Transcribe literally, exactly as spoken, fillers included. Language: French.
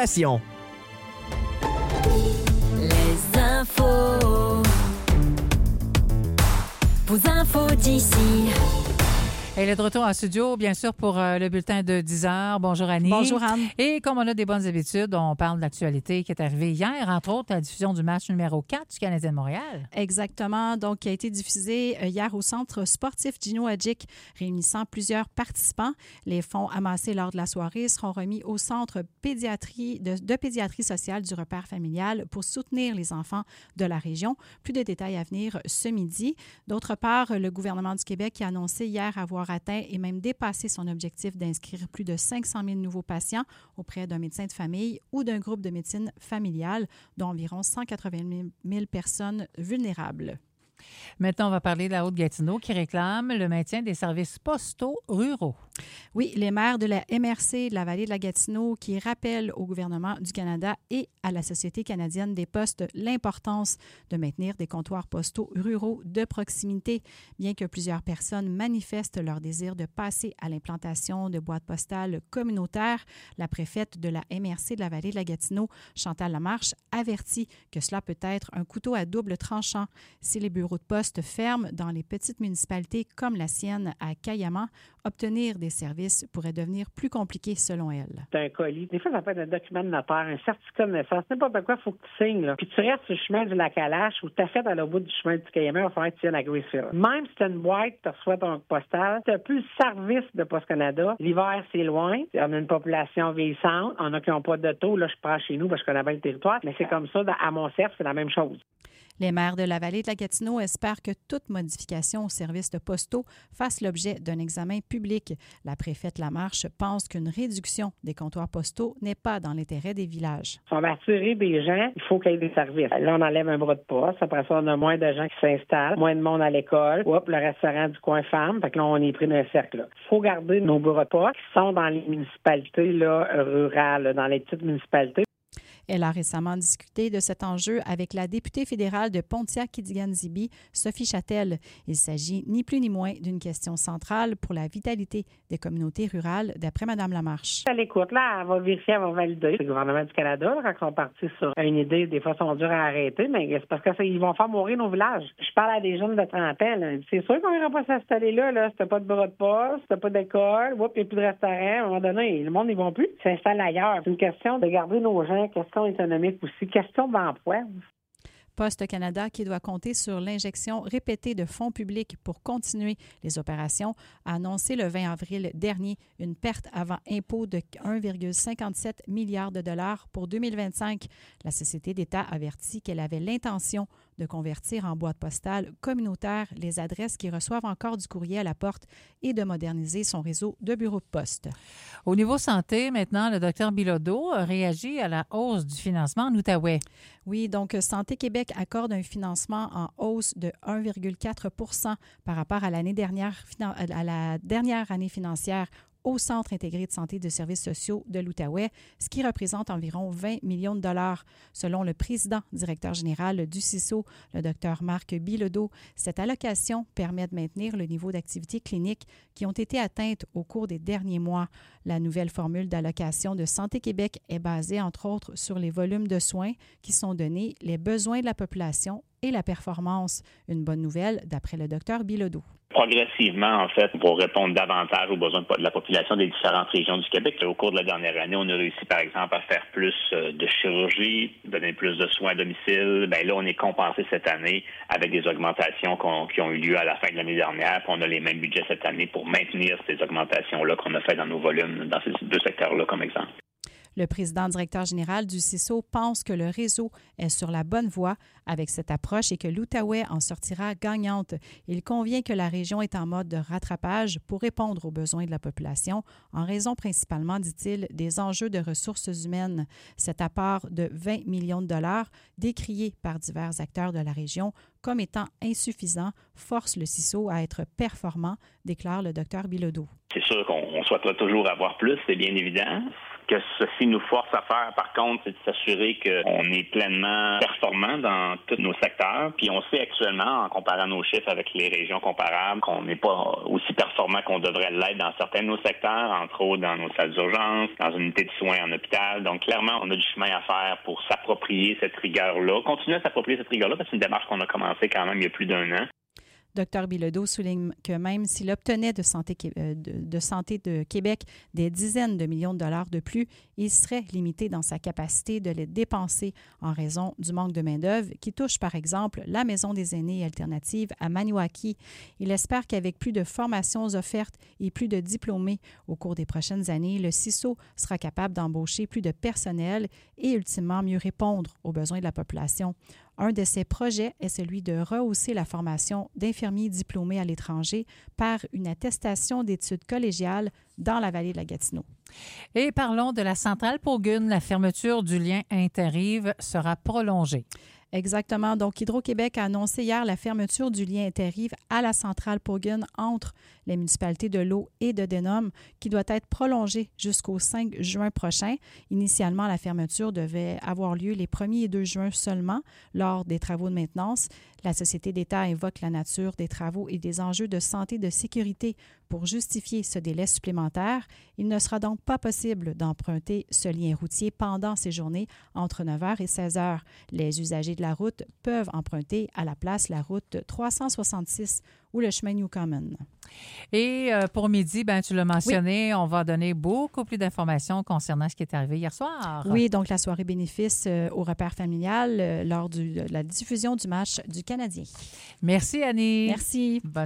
d'information. Les infos. Vos infos d'ici. Elle est de retour en studio, bien sûr, pour euh, le bulletin de dix heures. Bonjour Annie. Bonjour Anne. Et comme on a des bonnes habitudes, on parle de l'actualité qui est arrivée hier, entre autres la diffusion du match numéro quatre du Canadien de Montréal. Exactement, donc qui a été diffusé hier au Centre sportif Gino Adjic, réunissant plusieurs participants. Les fonds amassés lors de la soirée seront remis au Centre pédiatrie de, de pédiatrie sociale du repère familial pour soutenir les enfants de la région. Plus de détails à venir ce midi. D'autre part, le gouvernement du Québec a annoncé hier avoir atteint et même dépassé son objectif d'inscrire plus de cinq cent mille nouveaux patients auprès d'un médecin de famille ou d'un groupe de médecine familiale, dont environ cent quatre-vingt mille personnes vulnérables. Maintenant, on va parler de la Haute-Gatineau qui réclame le maintien des services postaux ruraux. Oui, les maires de la M R C de la vallée de la Gatineau qui rappellent au gouvernement du Canada et à la Société canadienne des postes l'importance de maintenir des comptoirs postaux ruraux de proximité. Bien que plusieurs personnes manifestent leur désir de passer à l'implantation de boîtes postales communautaires, la préfète de la M R C de la vallée de la Gatineau, Chantal Lamarche, avertit que cela peut être un couteau à double tranchant. Si les bureaux de poste ferment dans les petites municipalités comme la sienne à Cayama, obtenir des services pourrait devenir plus compliqué selon elle. C'est un colis. Des fois, ça peut être un document de notaire, un certificat de naissance, n'importe quoi, il faut que tu signes. Là. Puis tu restes sur le chemin du Lac-Alache ou tu as fait à l'au bout du chemin du Cayama, il va falloir que tu viennes à Gracefield. Même si tu as une boîte, tu reçois ton postal, tu n'as plus le service de Poste Canada. L'hiver, c'est loin. On a une population vieillissante. On a qui n'ont pas d'auto. Là, je prends chez nous parce que je connais bien le territoire. Mais c'est comme ça, à Montserrat, c'est la même chose. Les maires de la vallée de la Gatineau espèrent que toute modification aux services de postaux fasse l'objet d'un examen public. La préfète Lamarche pense qu'une réduction des comptoirs postaux n'est pas dans l'intérêt des villages. Si on va attirer des gens, il faut qu'il y ait des services. Là, on enlève un bras de poste. Après ça, on a moins de gens qui s'installent, moins de monde à l'école. Oups, le restaurant du coin femme. Fait que là, on est pris d'un cercle. Il faut garder nos bureaux de poste qui sont dans les municipalités là, rurales, dans les petites municipalités. Elle a récemment discuté de cet enjeu avec la députée fédérale de Pontiac-Kidigan-Zibi, Sophie Châtel. Il s'agit ni plus ni moins d'une question centrale pour la vitalité des communautés rurales, d'après Mme Lamarche. À l'écoute, là, elle va vérifier, elle va valider. Le gouvernement du Canada, là, quand ils sont partis sur une idée, des fois, ils sont durs à arrêter, mais c'est parce qu'ils vont faire mourir nos villages. Je parle à des jeunes de trente ans. Là. C'est sûr qu'on n'ira pas s'installer là, là. Si t'as pas de bureau de poste, si t'as pas d'école, oups, il n'y a plus de restaurant. À un moment donné, le monde, ils vont plus s'installer ailleurs. C'est une question de garder nos gens, question économique aussi, question d'emploi. Poste Canada, qui doit compter sur l'injection répétée de fonds publics pour continuer les opérations, a annoncé le vingt avril dernier une perte avant impôt de un virgule cinquante-sept milliard de dollars pour deux mille vingt-cinq. La Société d'État avertit qu'elle avait l'intention de convertir en boîte postale communautaire les adresses qui reçoivent encore du courrier à la porte et de moderniser son réseau de bureaux de poste. Au niveau santé, maintenant, le docteur Bilodeau a réagi à la hausse du financement en Outaouais. Oui, donc Santé Québec accorde un financement en hausse de un virgule quatre pour cent par rapport à l'année dernière, à la dernière année financière au Centre intégré de santé et de services sociaux de l'Outaouais, ce qui représente environ vingt millions de dollars. Selon le président directeur général du C I S O, le docteur Marc Bilodeau, cette allocation permet de maintenir le niveau d'activité clinique qui ont été atteintes au cours des derniers mois. La nouvelle formule d'allocation de Santé Québec est basée, entre autres, sur les volumes de soins qui sont donnés, les besoins de la population et la performance. Une bonne nouvelle, d'après le docteur Bilodeau. Progressivement, en fait, pour répondre davantage aux besoins de la population des différentes régions du Québec. Au cours de la dernière année, on a réussi, par exemple, à faire plus de chirurgie, donner plus de soins à domicile. Bien là, on est compensé cette année avec des augmentations qu'on, qui ont eu lieu à la fin de l'année dernière. Puis on a les mêmes budgets cette année pour maintenir ces augmentations-là qu'on a fait dans nos volumes dans ces deux secteurs-là, comme exemple. Le président directeur général du C I S O pense que le réseau est sur la bonne voie avec cette approche et que l'Outaouais en sortira gagnante. Il convient que la région est en mode de rattrapage pour répondre aux besoins de la population, en raison principalement, dit-il, des enjeux de ressources humaines. Cet apport de vingt millions de dollars, décrié par divers acteurs de la région comme étant insuffisant, force le C I S O à être performant, déclare le docteur Bilodeau. C'est sûr qu'on souhaiterait toujours avoir plus, c'est bien évident. que ceci nous force à faire, par contre, c'est de s'assurer qu'on est pleinement performant dans tous nos secteurs. Puis on sait actuellement, en comparant nos chiffres avec les régions comparables, qu'on n'est pas aussi performant qu'on devrait l'être dans certains de nos secteurs, entre autres dans nos salles d'urgence, dans une unité de soins en hôpital. Donc clairement, on a du chemin à faire pour s'approprier cette rigueur-là, continuer à s'approprier cette rigueur-là, parce que c'est une démarche qu'on a commencé quand même il y a plus d'un an. Dr Bilodeau souligne que même s'il obtenait de santé, de, de santé de Québec des dizaines de millions de dollars de plus, il serait limité dans sa capacité de les dépenser en raison du manque de main-d'œuvre qui touche par exemple la Maison des aînés alternative à Maniwaki. Il espère qu'avec plus de formations offertes et plus de diplômés au cours des prochaines années, le C I S O sera capable d'embaucher plus de personnel et ultimement mieux répondre aux besoins de la population. Un de ces projets est celui de rehausser la formation d'infirmiers diplômés à l'étranger par une attestation d'études collégiales dans la vallée de la Gatineau. Et parlons de la centrale Paugun. La fermeture du lien Inter-Rive sera prolongée. Exactement. Donc, Hydro-Québec a annoncé hier la fermeture du lien Inter-Rive à la centrale Paugun entre les municipalités de L'Eau et de Denham, qui doit être prolongée jusqu'au cinq juin prochain. Initialement, la fermeture devait avoir lieu les premier et deux juin seulement lors des travaux de maintenance. La Société d'État invoque la nature des travaux et des enjeux de santé et de sécurité pour justifier ce délai supplémentaire. Il ne sera donc pas possible d'emprunter ce lien routier pendant ces journées entre neuf heures et seize heures. Les usagers de la route peuvent emprunter à la place la route trois cent soixante-six ou le chemin Newcomen. Et euh, pour midi, ben, tu l'as mentionné, oui. On va donner beaucoup plus d'informations concernant ce qui est arrivé hier soir. Oui, donc la soirée bénéfice euh, au repère familial euh, lors du, de la diffusion du match du Canadien. Merci, Annie. Merci. Bonne